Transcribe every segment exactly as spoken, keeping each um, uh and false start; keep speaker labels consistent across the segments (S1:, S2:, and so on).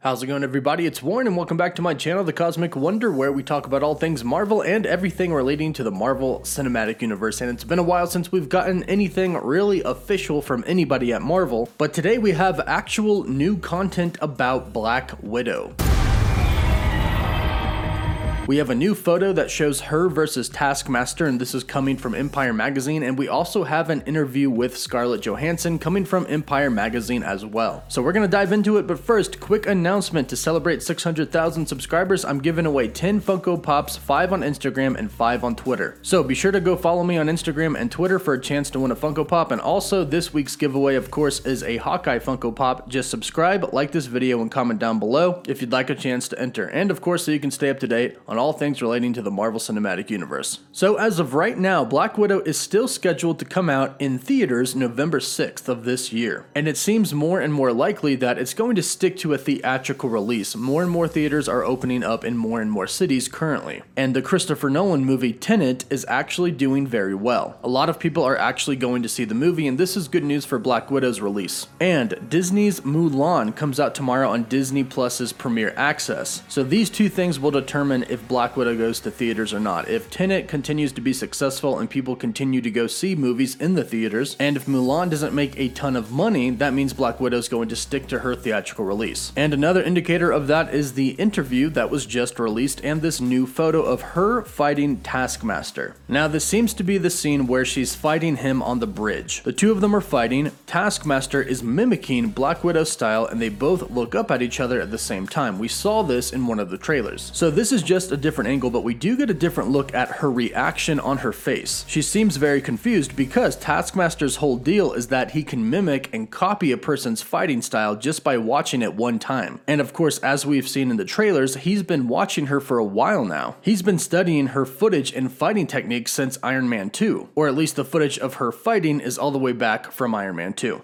S1: How's it going, everybody? It's Warren and welcome back to my channel, The Cosmic Wonder, where we talk about all things Marvel and everything relating to the Marvel Cinematic Universe. And it's been a while since we've gotten anything really official from anybody at Marvel, but today we have actual new content about Black Widow. We have a new photo that shows her versus Taskmaster, and this is coming from Empire Magazine, and we also have an interview with Scarlett Johansson coming from Empire Magazine as well. So we're going to dive into it, but first, quick announcement: to celebrate six hundred thousand subscribers, I'm giving away ten Funko Pops, five on Instagram and five on Twitter. So be sure to go follow me on Instagram and Twitter for a chance to win a Funko Pop, and also this week's giveaway, of course, is a Hawkeye Funko Pop. Just subscribe, like this video, and comment down below if you'd like a chance to enter, and of course so you can stay up to date on all things relating to the Marvel Cinematic Universe. So as of right now, Black Widow is still scheduled to come out in theaters November sixth of this year, and it seems more and more likely that it's going to stick to a theatrical release. More and more theaters are opening up in more and more cities currently, and the Christopher Nolan movie Tenet is actually doing very well. A lot of people are actually going to see the movie, and this is good news for Black Widow's release. And Disney's Mulan comes out tomorrow on Disney Plus's Premier Access. So these two things will determine if Black Widow goes to theaters or not. If Tenet continues to be successful and people continue to go see movies in the theaters, and if Mulan doesn't make a ton of money, that means Black Widow is going to stick to her theatrical release. And another indicator of that is the interview that was just released and this new photo of her fighting Taskmaster. Now this seems to be the scene where she's fighting him on the bridge. The two of them are fighting. Taskmaster is mimicking Black Widow's style, and they both look up at each other at the same time. We saw this in one of the trailers. So this is just a different angle, but we do get a different look at her reaction on her face. She seems very confused because Taskmaster's whole deal is that he can mimic and copy a person's fighting style just by watching it one time. And of course, as we've seen in the trailers, he's been watching her for a while now. He's been studying her footage and fighting techniques since Iron Man two, or at least the footage of her fighting is all the way back from Iron Man two.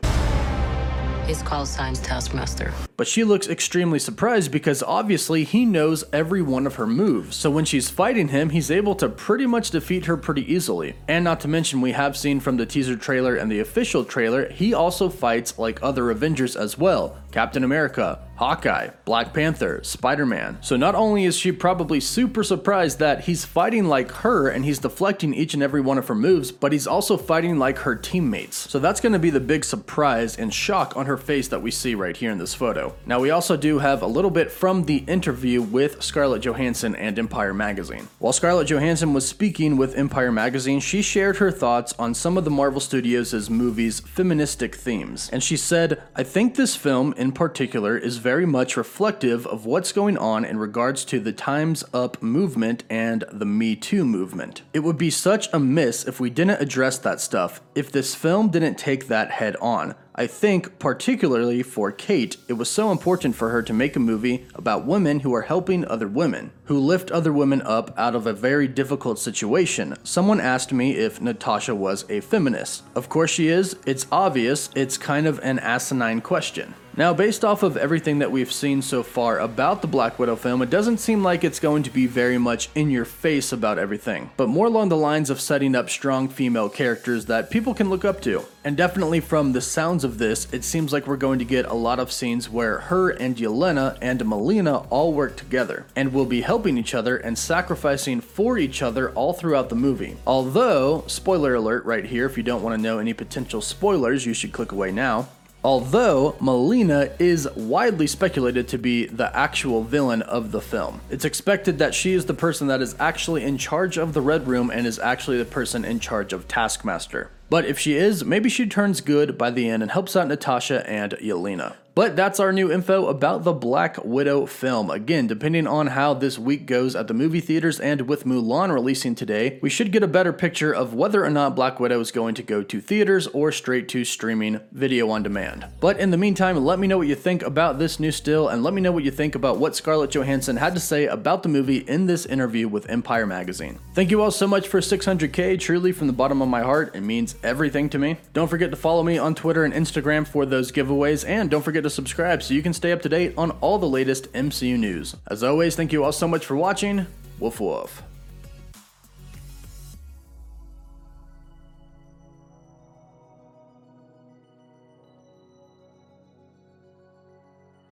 S2: His call sign's Taskmaster.
S1: But she looks extremely surprised because obviously he knows every one of her moves. So when she's fighting him, he's able to pretty much defeat her pretty easily. And not to mention, we have seen from the teaser trailer and the official trailer, he also fights like other Avengers as well. Captain America, Hawkeye, Black Panther, Spider-Man. So not only is she probably super surprised that he's fighting like her and he's deflecting each and every one of her moves, but he's also fighting like her teammates. So that's going to be the big surprise and shock on her face that we see right here in this photo. Now we also do have a little bit from the interview with Scarlett Johansson and Empire Magazine. While Scarlett Johansson was speaking with Empire Magazine, she shared her thoughts on some of the Marvel Studios' movies' feministic themes. And she said, "I think this film in particular is very much reflective of what's going on in regards to the Time's Up movement and the Me Too movement. It would be such a miss if we didn't address that stuff, if this film didn't take that head on. I think, particularly for Kate, it was so important for her to make a movie about women who are helping other women, who lift other women up out of a very difficult situation. Someone asked me if Natasha was a feminist. Of course she is. It's obvious. It's kind of an asinine question." Now, based off of everything that we've seen so far about the Black Widow film, it doesn't seem like it's going to be very much in your face about everything, but more along the lines of setting up strong female characters that people can look up to. And definitely from the sounds of this, it seems like we're going to get a lot of scenes where her and Yelena and Melina all work together, and will be helping each other and sacrificing for each other all throughout the movie. Although, spoiler alert right here, if you don't want to know any potential spoilers, you should click away now. Although Melina is widely speculated to be the actual villain of the film. It's expected that she is the person that is actually in charge of the Red Room and is actually the person in charge of Taskmaster. But if she is, maybe she turns good by the end and helps out Natasha and Yelena. But that's our new info about the Black Widow film. Again, depending on how this week goes at the movie theaters and with Mulan releasing today, we should get a better picture of whether or not Black Widow is going to go to theaters or straight to streaming video on demand. But in the meantime, let me know what you think about this new still, and let me know what you think about what Scarlett Johansson had to say about the movie in this interview with Empire Magazine. Thank you all so much for six hundred K, truly from the bottom of my heart. It means everything to me. Don't forget to follow me on Twitter and Instagram for those giveaways, and don't forget to subscribe so you can stay up to date on all the latest M C U news. As always, thank you all so much for watching. Woof woof.